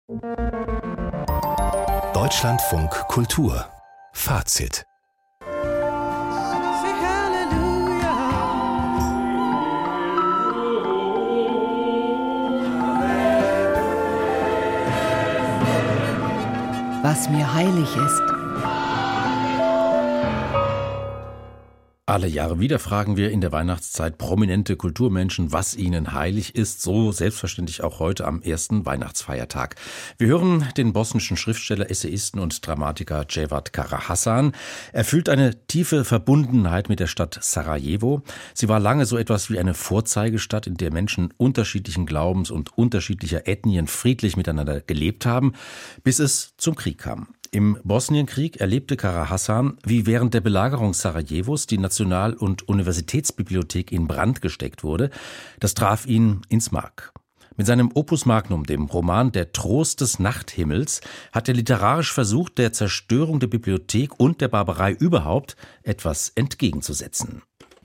Deutschlandfunk Kultur Fazit. Was mir heilig ist. Alle Jahre wieder fragen wir in der Weihnachtszeit prominente Kulturmenschen, was ihnen heilig ist. So selbstverständlich auch heute am ersten Weihnachtsfeiertag. Wir hören den bosnischen Schriftsteller, Essayisten und Dramatiker Cevat Karahasan. Er fühlt eine tiefe Verbundenheit mit der Stadt Sarajevo. Sie war lange so etwas wie eine Vorzeigestadt, in der Menschen unterschiedlichen Glaubens und unterschiedlicher Ethnien friedlich miteinander gelebt haben, bis es zum Krieg kam. Im Bosnienkrieg erlebte Karahasan, wie während der Belagerung Sarajevos die National- und Universitätsbibliothek in Brand gesteckt wurde. Das traf ihn ins Mark. Mit seinem Opus Magnum, dem Roman Der Trost des Nachthimmels, hat er literarisch versucht, der Zerstörung der Bibliothek und der Barbarei überhaupt etwas entgegenzusetzen.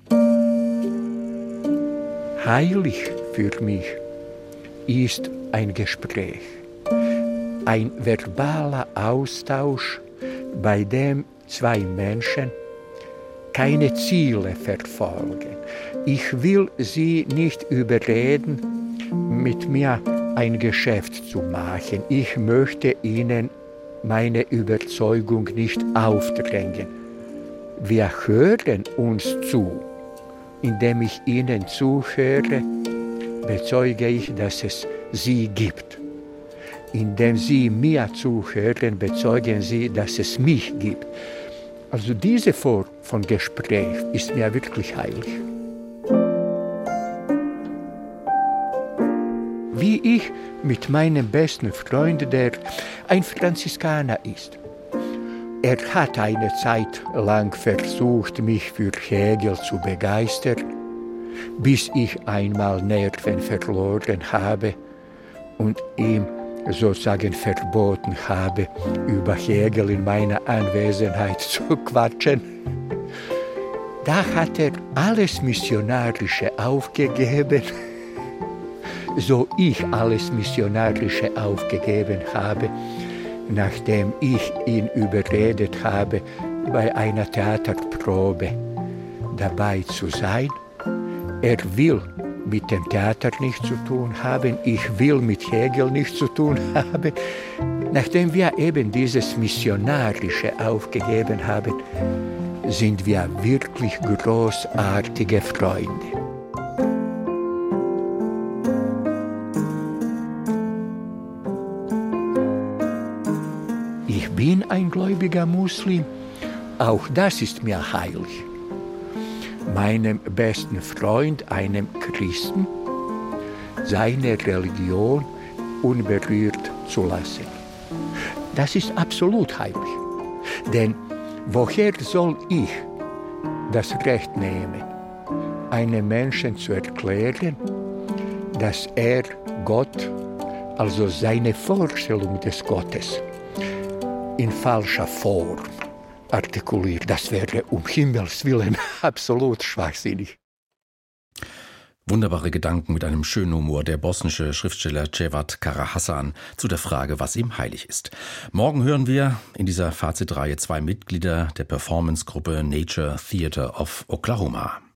Heilig für mich ist ein Gespräch. Ein verbaler Austausch, bei dem zwei Menschen keine Ziele verfolgen. Ich will sie nicht überreden, mit mir ein Geschäft zu machen. Ich möchte ihnen meine Überzeugung nicht aufdrängen. Wir hören uns zu. Indem ich ihnen zuhöre, bezeuge ich, dass es sie gibt. Indem Sie mir zuhören, bezeugen Sie, dass es mich gibt. Also diese Form von Gespräch ist mir wirklich heilig. Wie ich mit meinem besten Freund, der ein Franziskaner ist. Er hat eine Zeit lang versucht, mich für Hegel zu begeistern, bis ich einmal Nerven verloren habe und ihm sozusagen verboten habe, über Hegel in meiner Anwesenheit zu quatschen. Da hat er alles Missionarische aufgegeben, so ich alles Missionarische aufgegeben habe, nachdem ich ihn überredet habe, bei einer Theaterprobe dabei zu sein. Er will mit dem Theater nichts zu tun haben, ich will mit Hegel nichts zu tun haben. Nachdem wir eben dieses Missionarische aufgegeben haben, sind wir wirklich großartige Freunde. Ich bin ein gläubiger Muslim, auch das ist mir heilig. Meinem besten Freund, einem Christen, seine Religion unberührt zu lassen. Das ist absolut heilig. Denn woher soll ich das Recht nehmen, einem Menschen zu erklären, dass er Gott, also seine Vorstellung des Gottes, in falscher Form artikuliert? Das wäre um Himmels Willen absolut schwachsinnig. Wunderbare Gedanken mit einem schönen Humor, der bosnische Schriftsteller Cevat Karahasan zu der Frage, was ihm heilig ist. Morgen hören wir in dieser Fazitreihe 2 Mitglieder der Performancegruppe Nature Theatre of Oklahoma.